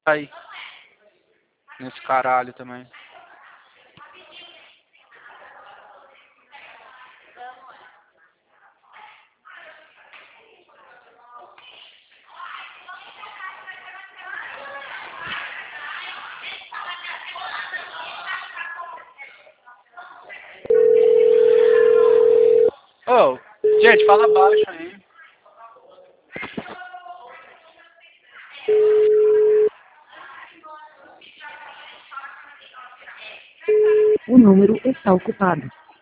Aí, nesse caralho também. Ô, gente, fala baixo aí. O número está ocupado.